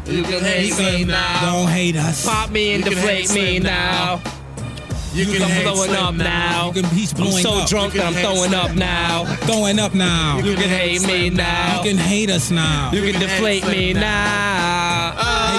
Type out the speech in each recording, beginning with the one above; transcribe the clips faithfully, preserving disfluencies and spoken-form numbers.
You can hate me now. Don't hate us. Pop me and deflate me now. You can I'm hate blowing Slim up now. You can, he's blowing I'm so up. drunk that I'm throwing up now. Throwing up now. You can hate me now. You can hate us now. You can deflate me now.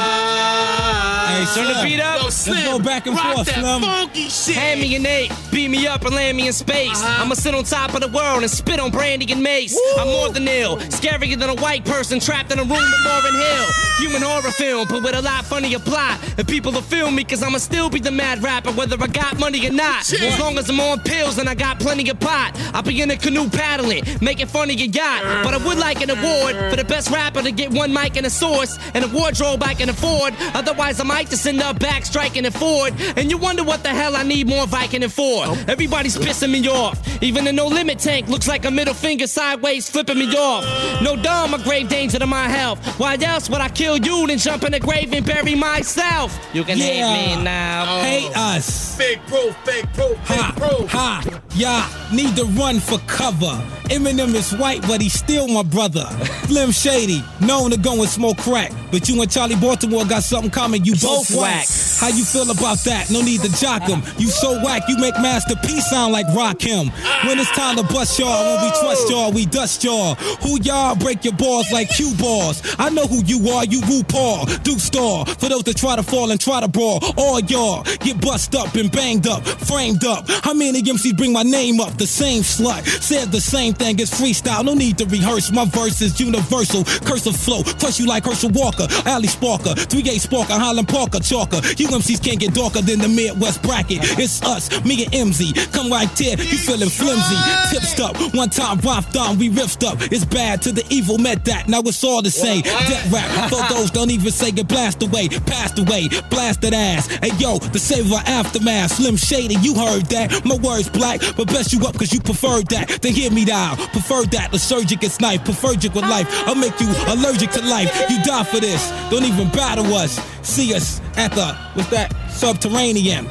Hey, Turn the Slim. beat up. Yo, Slim, Let's go back and rock forth, that Slim. funky shit. Hand me an eight, beat me up and land me in space. Uh-huh. I'ma sit on top of the world and spit on Brandy and Mace. I'm more than ill, scarier than a white person trapped in a room with Lauryn Hill. Human horror film, but with a lot funnier plot. And people will feel me, cause I'ma still be the mad rapper, whether I got money or not. Shit. As long as I'm on pills and I got plenty of pot, I'll be in a canoe paddling, making fun of your yacht. But I would like an award for the best rapper to get one mic and a source, and a wardrobe I can afford. Otherwise, I might just end up back striking and forward. And you wonder what the hell I need more Viking than for. Everybody's pissing me off. Even the No Limit tank looks like a middle finger sideways flipping me off. No dumb, a grave danger to my health. Why else would I kill you than jump in the grave and bury myself? You can Yeah. hate me now. Hate us. Fake proof, fake proof, fake Ha, proof. ha, yeah, need to run for cover. Eminem is white, but he's still my brother. Slim Shady, known to go and smoke crack. But you and Charlie Baltimore got something common, you both whack. How you feel about that? No need to jock him. You so whack, you make Master P sound like Rock him. When it's time to bust y'all, when we trust y'all, we dust y'all. Who y'all break your balls like cue balls? I know who you are, you RuPaul, Duke Star. For those that try to fall and try to brawl, all y'all get bust up and banged up, framed up. How many M Cs bring my name up? The same slut says the same thing as freestyle. No need to rehearse, my verse is universal. Cursive flow, crush you like Herschel Walker, Ali Sparker, three A Sparker, Highland Parker, Chalker. You M Cs can't get darker than the Midwest bracket. It's us, me and M Z. Come right there, you feeling flimsy. Tipsed up, one time roughed on, we riffed up. It's bad to the evil, met that. Now it's all the same. Death rap, for those don't even say get blast away, passed away, blasted ass. Hey yo, the saver aftermath, Slim Shady, you heard that. My words black, but best you up cause you preferred that. Then hear me now, preferred that. The surgeon gets knife, preferred you with life. I'll make you allergic to life. You die for this, don't even battle us. See us at the, what's that? Subterranean.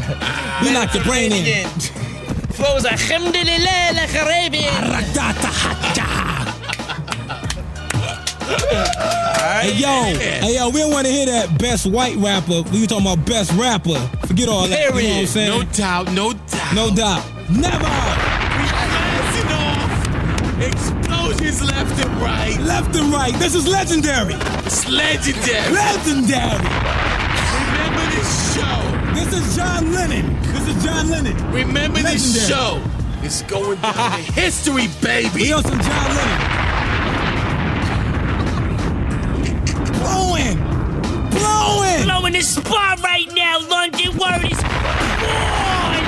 We knock your brain in. Flows alhamdulillah la Caribbean. Hey yo, hey yo, we don't want to hear that best white rapper. We talking about best rapper. Forget all that. You know what I'm saying? No doubt, no doubt. No doubt. Never. Blasting off. Explosions left and right. Left and right. This is legendary. It's legendary. Legendary. Remember this show. This is John Lennon. This is John Lennon. Remember this Legendary. show. It's going down in history, baby. We on some John Lennon. Blowing. Blowing. Blowing the spot right now, London. Word is on,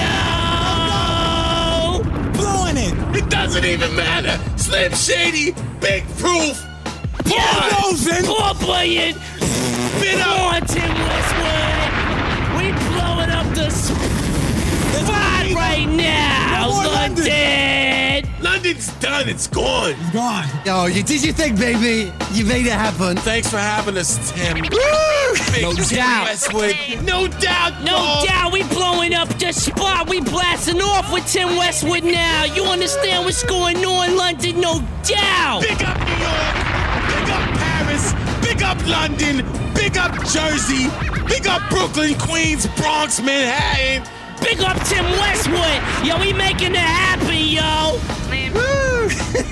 yo. Blowing it. It doesn't even matter. Slim Shady, big proof. Yo, Rosen. Paul playing. Spit Come up. on, Tim Westwood. We blowing up the spot right now, Come on, London. London. London's done. It's gone. Gone. Yo, you did your thing, baby. You made it happen. Thanks for having us, Tim. Big No Tim doubt. Westwood. No doubt. No dog. doubt, we blowing up the spot. We blasting off with Tim Westwood now. You understand what's going on, London? No doubt. Big up New York. Big up Paris. Big up London. Big up Jersey. Big up Brooklyn, Queens, Bronx, Manhattan. Big up Tim Westwood. Yo, we making it happen, yo. Woo.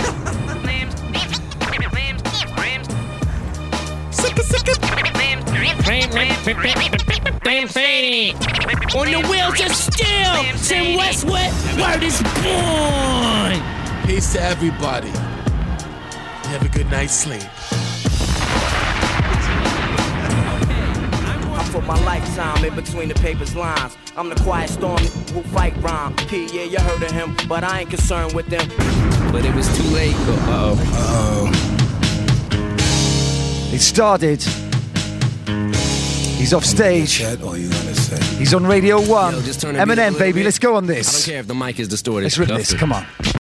On the wheels of steel. Tim Westwood, word is born. Peace to everybody. Have a good night's sleep. I put my lifetime in between the paper's lines. I'm the quiet storm who fight rhyme. P, yeah, you heard of him, but I ain't concerned with them. But it was too late. Uh-oh. Uh-oh. It started. He's off stage. That's all you gonna say. He's on Radio one. Yo, just turn the music a Eminem, little baby, bit. let's go on I don't this. care if the mic is distorted. Let's rip Stuff this, it. come on.